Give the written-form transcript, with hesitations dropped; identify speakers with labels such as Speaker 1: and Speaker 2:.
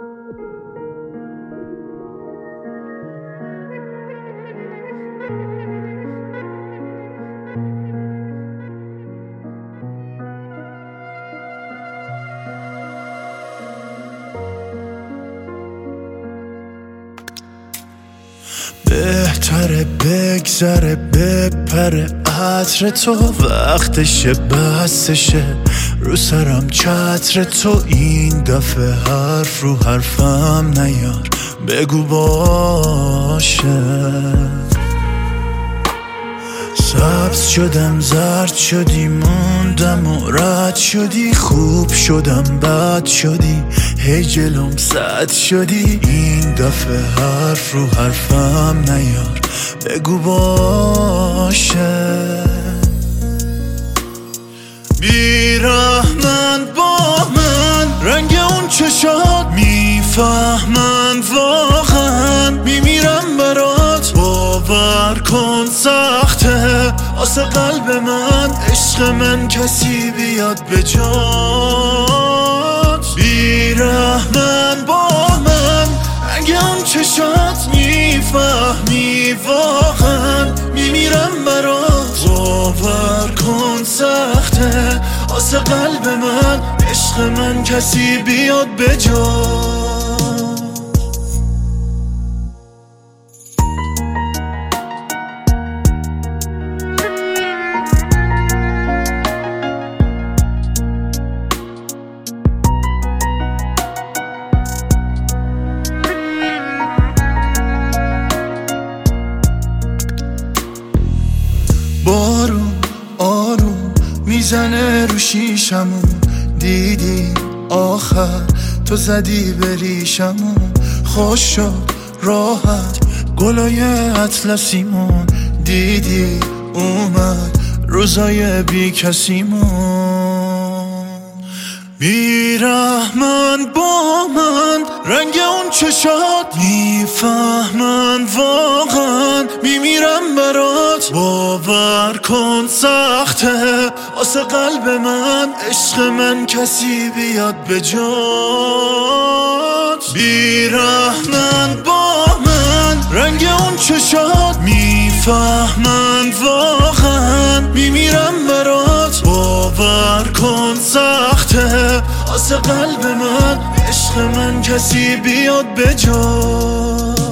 Speaker 1: بهتره بگذره بپره عطر تو، وقتشه بسشه رو سرم چتر تو. این دفعه حرف رو حرفم نیار، بگو باشه. سبز شدم زرد شدی موندم و رد شدی، خوب شدم بد شدی هی جلوم صد شدی. این دفعه حرف رو حرفم نیار، بگو باشه. بیرحمن با من رنگ اون چشات، میفهمن واقعا میمیرم برات. باور کن سخته آسه قلب من، عشق من کسی بیاد به جات. بیرحمن با من رنگ اون چشات، میفهمی واقعا میمیرم برات. باور کن سخته آسه قلب من، عشق من کسی بیاد به جات. بارون آروم میزنه رو شیشمون، دیدی آخر تو زدی به ریشمون. خوش شد راحت گلای اطلسیمون، دیدی اومد روزای بی کسیمون. بیرحمن با من رنگ اون چشات، میفهمن واقعا میمیرم برات. باور کن سخته آسه قلب من، عشق من کسی بیاد به جات. بیرحمن با من رنگ اون چشات، میفهمن واقعا میمیرم برات. باور کن سخته آسه قلب من، عشق من کسی بیاد به جات.